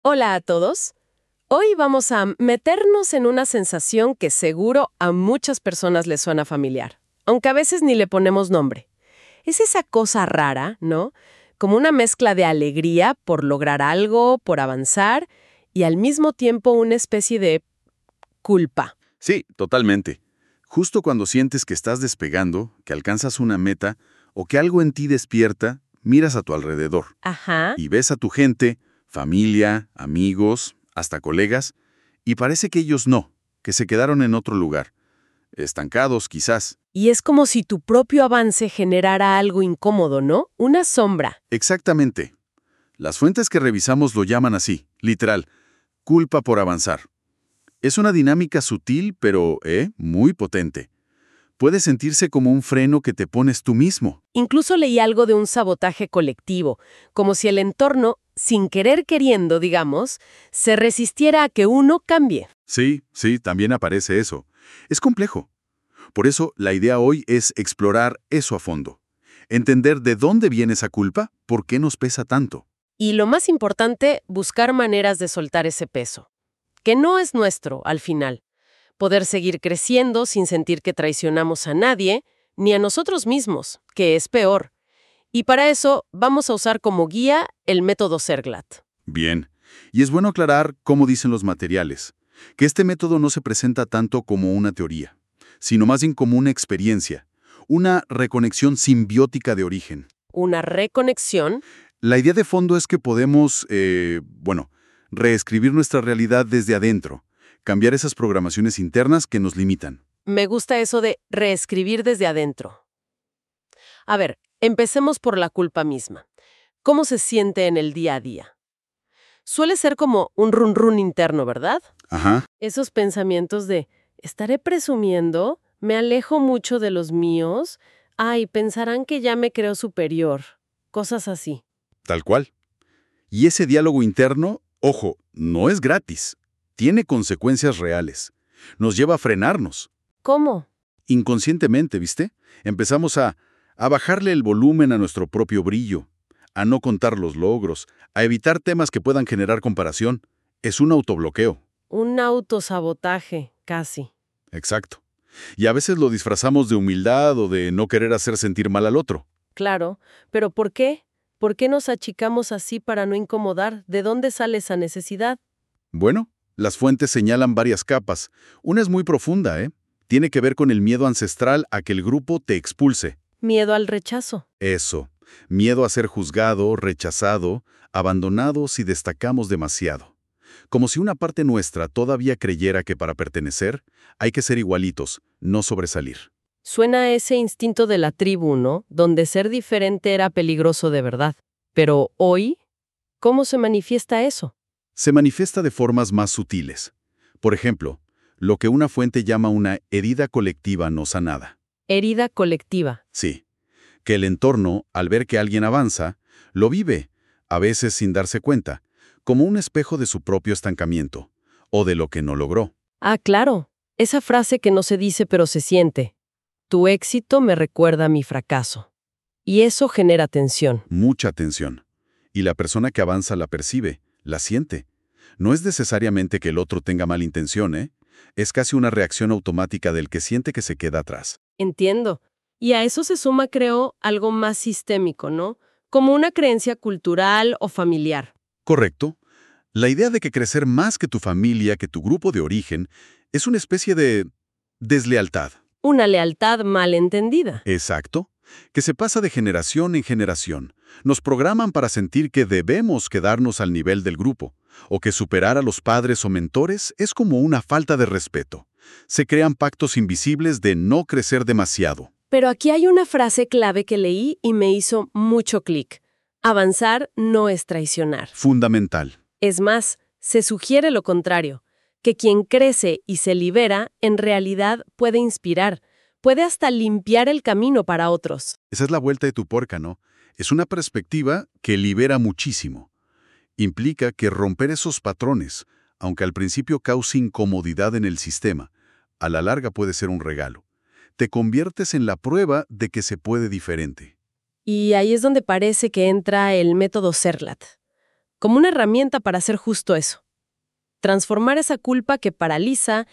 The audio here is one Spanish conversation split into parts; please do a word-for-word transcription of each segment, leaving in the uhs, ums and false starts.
Hola a todos. Hoy vamos a meternos en una sensación que seguro a muchas personas les suena familiar, aunque a veces ni le ponemos nombre. Es esa cosa rara, ¿no? Como una mezcla de alegría por lograr algo, por avanzar, y al mismo tiempo una especie de culpa. Sí, totalmente. Justo cuando sientes que estás despegando, que alcanzas una meta o que algo en ti despierta, miras a tu alrededor Ajá. y ves a tu gente, familia, amigos, hasta colegas, y parece que ellos no, que se quedaron en otro lugar, estancados quizás. Y es como si tu propio avance generara algo incómodo, ¿no? Una sombra. Exactamente. Las fuentes que revisamos lo llaman así, literal, culpa por avanzar. Es una dinámica sutil, pero, ¿eh?, muy potente. Puede sentirse como un freno que te pones tú mismo. Incluso leí algo de un sabotaje colectivo, como si el entorno, sin querer queriendo, digamos, se resistiera a que uno cambie. Sí, sí, también aparece eso. Es complejo. Por eso, la idea hoy es explorar eso a fondo. Entender de dónde viene esa culpa, por qué nos pesa tanto. Y lo más importante, buscar maneras de soltar ese peso, que no es nuestro al final. Poder seguir creciendo sin sentir que traicionamos a nadie, ni a nosotros mismos, que es peor. Y para eso vamos a usar como guía el método Serglat. Bien. Y es bueno aclarar cómo dicen los materiales, que este método no se presenta tanto como una teoría, sino más bien como una experiencia, una reconexión simbiótica de origen. Una reconexión. La idea de fondo es que podemos, eh, bueno, reescribir nuestra realidad desde adentro, cambiar esas programaciones internas que nos limitan. Me gusta eso de reescribir desde adentro. A ver, empecemos por la culpa misma. ¿Cómo se siente en el día a día? Suele ser como un run run interno, ¿verdad? Ajá, Esos pensamientos de, ¿estaré presumiendo? ¿Me alejo mucho de los míos? Ay, pensarán que ya me creo superior. Cosas así. tal cual. Y ese diálogo interno, ojo, no es gratis. Tiene consecuencias reales. Nos lleva a frenarnos. ¿Cómo? Inconscientemente, ¿viste? Empezamos a, a bajarle el volumen a nuestro propio brillo, a no contar los logros, a evitar temas que puedan generar comparación. Es un autobloqueo. Un autosabotaje, casi. Exacto. Y a veces lo disfrazamos de humildad o de no querer hacer sentir mal al otro. Claro, pero ¿por qué? ¿Por qué nos achicamos así para no incomodar? ¿De dónde sale esa necesidad? Bueno, las fuentes señalan varias capas. Una es muy profunda, ¿eh? Tiene que ver con el miedo ancestral a que el grupo te expulse. Miedo al rechazo. Eso. Miedo a ser juzgado, rechazado, abandonado si destacamos demasiado. Como si una parte nuestra todavía creyera que para pertenecer hay que ser igualitos, no sobresalir. Suena a ese instinto de la tribu, ¿no? Donde ser diferente era peligroso de verdad. Pero hoy, ¿cómo se manifiesta eso? Se manifiesta de formas más sutiles. Por ejemplo, lo que una fuente llama una herida colectiva no sanada. Herida colectiva. Sí, que el entorno, al ver que alguien avanza, lo vive, a veces sin darse cuenta, como un espejo de su propio estancamiento, o de lo que no logró. Ah, claro. Esa frase que no se dice pero se siente. Tu éxito me recuerda a mi fracaso. Y eso genera tensión. Mucha tensión. Y la persona que avanza la percibe, la siente. No es necesariamente que el otro tenga mala intención, ¿eh? Es casi una reacción automática del que siente que se queda atrás. Entiendo. Y a eso se suma, creo, algo más sistémico, ¿no? Como una creencia cultural o familiar. ¿Correcto? La idea de que crecer más que tu familia, que tu grupo de origen, es una especie de deslealtad. Una lealtad mal entendida. Exacto. Que se pasa de generación en generación. Nos programan para sentir que debemos quedarnos al nivel del grupo, o que superar a los padres o mentores es como una falta de respeto. Se crean pactos invisibles de no crecer demasiado. Pero aquí hay una frase clave que leí y me hizo mucho clic. Avanzar no es traicionar. Fundamental. Es más, se sugiere lo contrario, que quien crece y se libera, en realidad puede inspirar, puede hasta limpiar el camino para otros. Esa es la vuelta de tu porca, ¿no? Es una perspectiva que libera muchísimo. Implica que romper esos patrones, aunque al principio cause incomodidad en el sistema, a la larga puede ser un regalo. Te conviertes en la prueba de que se puede diferente. Y ahí es donde parece que entra el método Serglat. como una herramienta para hacer justo eso. Transformar esa culpa que paraliza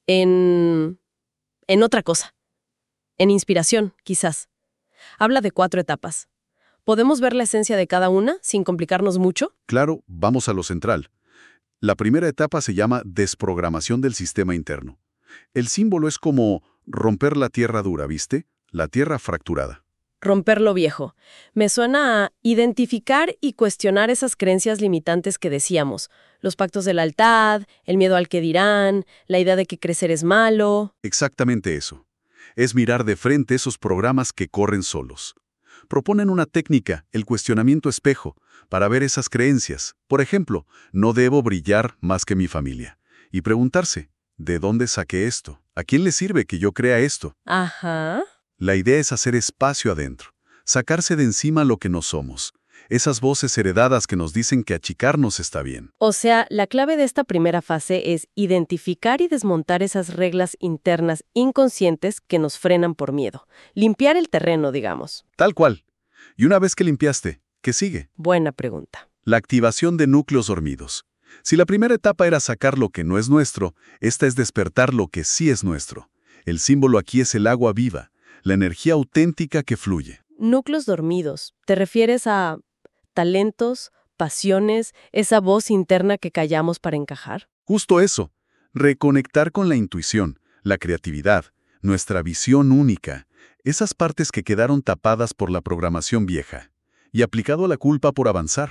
en... en otra cosa. En inspiración, quizás. Habla de cuatro etapas. ¿Podemos ver la esencia de cada una sin complicarnos mucho? Claro, vamos a lo central. La primera etapa se llama desprogramación del sistema interno. El símbolo es como romper la tierra dura, ¿viste? La tierra fracturada. Romper lo viejo. Me suena a identificar y cuestionar esas creencias limitantes que decíamos. Los pactos de lealtad, el miedo al que dirán, la idea de que crecer es malo. Exactamente eso. Es mirar de frente esos programas que corren solos. Proponen una técnica, el cuestionamiento espejo, para ver esas creencias. Por ejemplo, no debo brillar más que mi familia. Y preguntarse, ¿de dónde saqué esto? ¿A quién le sirve que yo crea esto? Ajá. La idea es hacer espacio adentro, sacarse de encima lo que no somos. Esas voces heredadas que nos dicen que achicarnos está bien. O sea, la clave de esta primera fase es identificar y desmontar esas reglas internas inconscientes que nos frenan por miedo. Limpiar el terreno, digamos. Tal cual. Y una vez que limpiaste, ¿qué sigue? Buena pregunta. La activación de núcleos dormidos. Si la primera etapa era sacar lo que no es nuestro, esta es despertar lo que sí es nuestro. El símbolo aquí es el agua viva, la energía auténtica que fluye. Núcleos dormidos. ¿Te refieres a talentos, pasiones, esa voz interna que callamos para encajar? Justo eso. Reconectar con la intuición, la creatividad, nuestra visión única, esas partes que quedaron tapadas por la programación vieja, y aplicado a la culpa por avanzar.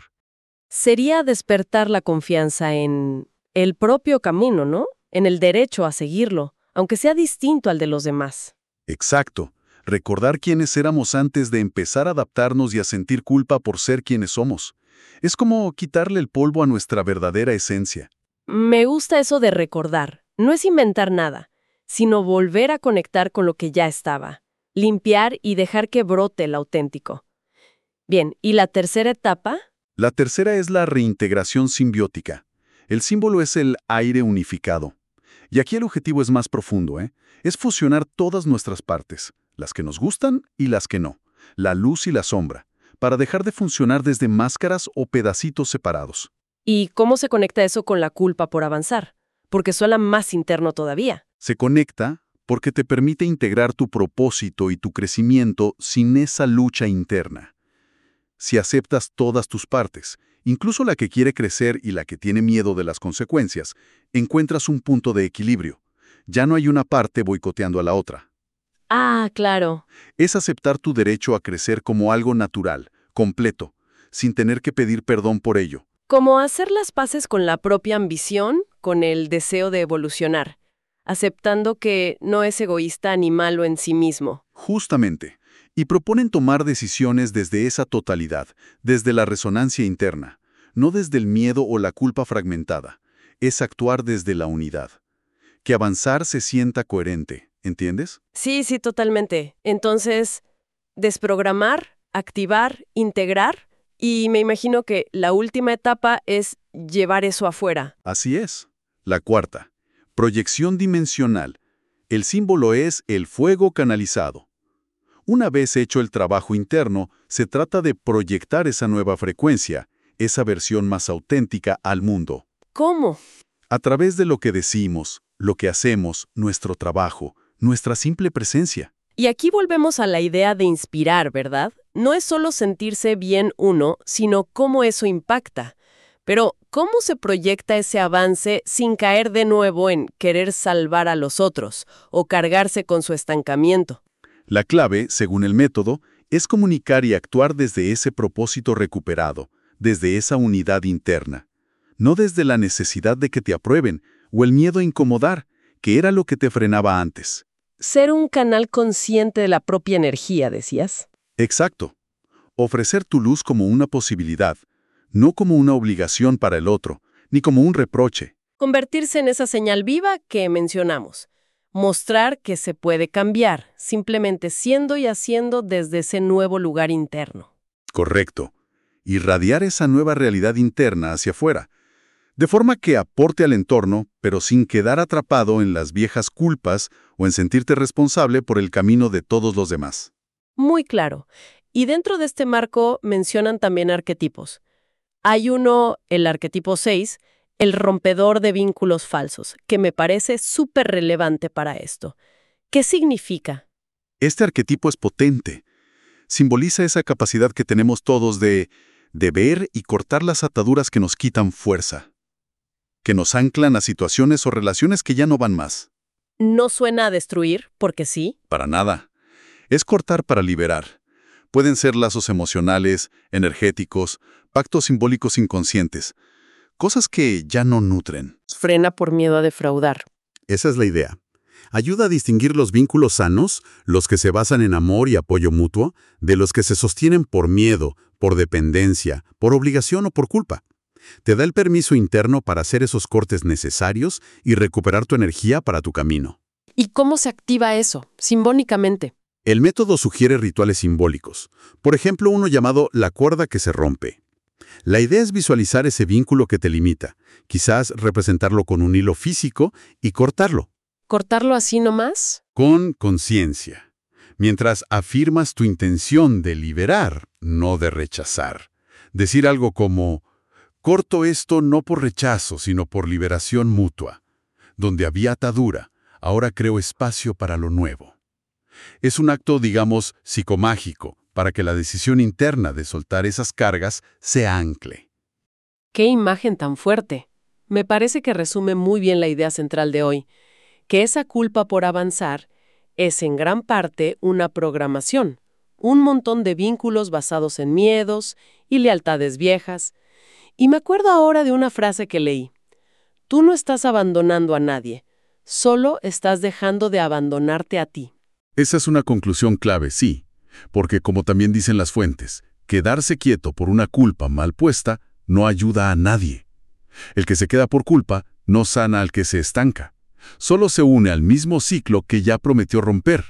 Sería despertar la confianza en el propio camino, ¿no? En el derecho a seguirlo, aunque sea distinto al de los demás. Exacto. Recordar quiénes éramos antes de empezar a adaptarnos y a sentir culpa por ser quienes somos. Es como quitarle el polvo a nuestra verdadera esencia. Me gusta eso de recordar. No es inventar nada, sino volver a conectar con lo que ya estaba. Limpiar y dejar que brote el auténtico. Bien, ¿y la tercera etapa? La tercera es la reintegración simbiótica. El símbolo es el aire unificado. Y aquí el objetivo es más profundo, ¿eh? Es fusionar todas nuestras partes, las que nos gustan y las que no, la luz y la sombra, para dejar de funcionar desde máscaras o pedacitos separados. ¿Y cómo se conecta eso con la culpa por avanzar? Porque suena más interno todavía. Se conecta porque te permite integrar tu propósito y tu crecimiento sin esa lucha interna. Si aceptas todas tus partes, incluso la que quiere crecer y la que tiene miedo de las consecuencias, encuentras un punto de equilibrio. Ya no hay una parte boicoteando a la otra. Ah, claro. Es aceptar tu derecho a crecer como algo natural, completo, sin tener que pedir perdón por ello. Como hacer las paces con la propia ambición, con el deseo de evolucionar, aceptando que no es egoísta ni malo en sí mismo. Justamente. Y proponen tomar decisiones desde esa totalidad, desde la resonancia interna, no desde el miedo o la culpa fragmentada. Es actuar desde la unidad. Que avanzar se sienta coherente, ¿entiendes? Sí, sí, totalmente. Entonces, desprogramar, activar, integrar, y me imagino que la última etapa es llevar eso afuera. Así es. La cuarta. Proyección dimensional. El símbolo es el fuego canalizado. Una vez hecho el trabajo interno, se trata de proyectar esa nueva frecuencia, esa versión más auténtica al mundo. ¿Cómo? A través de lo que decimos, lo que hacemos, nuestro trabajo, nuestra simple presencia. Y aquí volvemos a la idea de inspirar, ¿verdad? No es solo sentirse bien uno, sino cómo eso impacta. Pero, ¿cómo se proyecta ese avance sin caer de nuevo en querer salvar a los otros o cargarse con su estancamiento? La clave, según el método, es comunicar y actuar desde ese propósito recuperado, desde esa unidad interna. No desde la necesidad de que te aprueben o el miedo a incomodar, que era lo que te frenaba antes. Ser un canal consciente de la propia energía, decías. Exacto. Ofrecer tu luz como una posibilidad, no como una obligación para el otro, ni como un reproche. Convertirse en esa señal viva que mencionamos. Mostrar que se puede cambiar, simplemente siendo y haciendo desde ese nuevo lugar interno. Correcto. Irradiar esa nueva realidad interna hacia afuera, de forma que aporte al entorno, pero sin quedar atrapado en las viejas culpas o en sentirte responsable por el camino de todos los demás. Muy claro. Y dentro de este marco mencionan también arquetipos. Hay uno, el arquetipo seis, el rompedor de vínculos falsos, que me parece súper relevante para esto. ¿Qué significa? Este arquetipo es potente. Simboliza esa capacidad que tenemos todos de, de ver y cortar las ataduras que nos quitan fuerza, que nos anclan a situaciones o relaciones que ya no van más. No suena a destruir, porque sí. Para nada. Es cortar para liberar. Pueden ser lazos emocionales, energéticos, pactos simbólicos inconscientes, cosas que ya no nutren. Frena por miedo a defraudar. Esa es la idea. Ayuda a distinguir los vínculos sanos, los que se basan en amor y apoyo mutuo, de los que se sostienen por miedo, por dependencia, por obligación o por culpa. Te da el permiso interno para hacer esos cortes necesarios y recuperar tu energía para tu camino. ¿Y cómo se activa eso, simbólicamente? El método sugiere rituales simbólicos. Por ejemplo, uno llamado la cuerda que se rompe. La idea es visualizar ese vínculo que te limita, quizás representarlo con un hilo físico y cortarlo. ¿Cortarlo así nomás? Con conciencia. Mientras afirmas tu intención de liberar, no de rechazar. Decir algo como, corto esto no por rechazo, sino por liberación mutua. Donde había atadura, ahora creo espacio para lo nuevo. Es un acto, digamos, psicomágico, para que la decisión interna de soltar esas cargas se ancle. ¡Qué imagen tan fuerte! Me parece que resume muy bien la idea central de hoy, que esa culpa por avanzar es en gran parte una programación, un montón de vínculos basados en miedos y lealtades viejas. Y me acuerdo ahora de una frase que leí. Tú no estás abandonando a nadie, solo estás dejando de abandonarte a ti. Esa es una conclusión clave, sí, porque como también dicen las fuentes, quedarse quieto por una culpa mal puesta no ayuda a nadie. El que se queda por culpa no sana al que se estanca. Solo se une al mismo ciclo que ya prometió romper.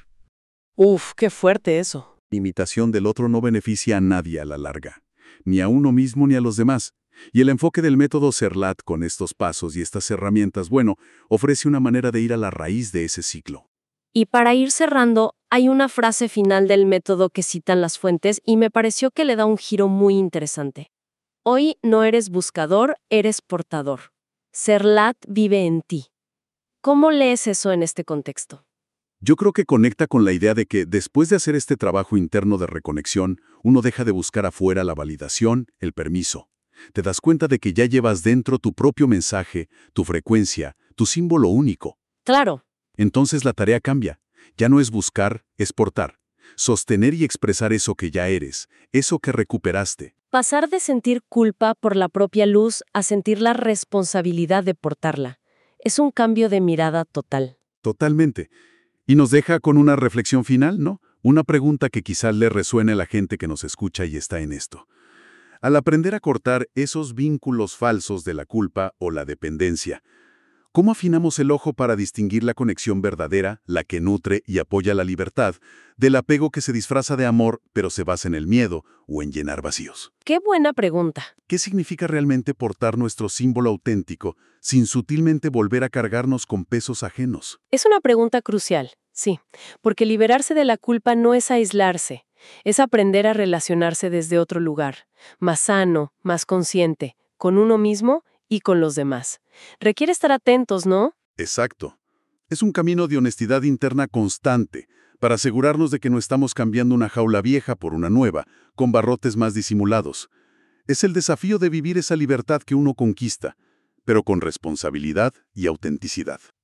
Uf, qué fuerte eso. La imitación del otro no beneficia a nadie a la larga, ni a uno mismo ni a los demás. Y el enfoque del método Serlat con estos pasos y estas herramientas, bueno, ofrece una manera de ir a la raíz de ese ciclo. Y para ir cerrando, hay una frase final del método que citan las fuentes y me pareció que le da un giro muy interesante. Hoy no eres buscador, eres portador. Serlat vive en ti. ¿Cómo lees eso en este contexto? Yo creo que conecta con la idea de que después de hacer este trabajo interno de reconexión, uno deja de buscar afuera la validación, el permiso. Te das cuenta de que ya llevas dentro tu propio mensaje, tu frecuencia, tu símbolo único. Claro. Entonces la tarea cambia. Ya no es buscar, es portar. Sostener y expresar eso que ya eres, eso que recuperaste. Pasar de sentir culpa por la propia luz a sentir la responsabilidad de portarla. Es un cambio de mirada total. Totalmente. Y nos deja con una reflexión final, ¿no? Una pregunta que quizás le resuene a la gente que nos escucha y está en esto. Al aprender a cortar esos vínculos falsos de la culpa o la dependencia, ¿cómo afinamos el ojo para distinguir la conexión verdadera, la que nutre y apoya la libertad, del apego que se disfraza de amor, pero se basa en el miedo o en llenar vacíos? ¡Qué buena pregunta! ¿Qué significa realmente portar nuestro símbolo auténtico sin sutilmente volver a cargarnos con pesos ajenos? Es una pregunta crucial, sí, porque liberarse de la culpa no es aislarse, es aprender a relacionarse desde otro lugar, más sano, más consciente, con uno mismo y con los demás. Requiere estar atentos, ¿no? Exacto. Es un camino de honestidad interna constante para asegurarnos de que no estamos cambiando una jaula vieja por una nueva, con barrotes más disimulados. Es el desafío de vivir esa libertad que uno conquista, pero con responsabilidad y autenticidad.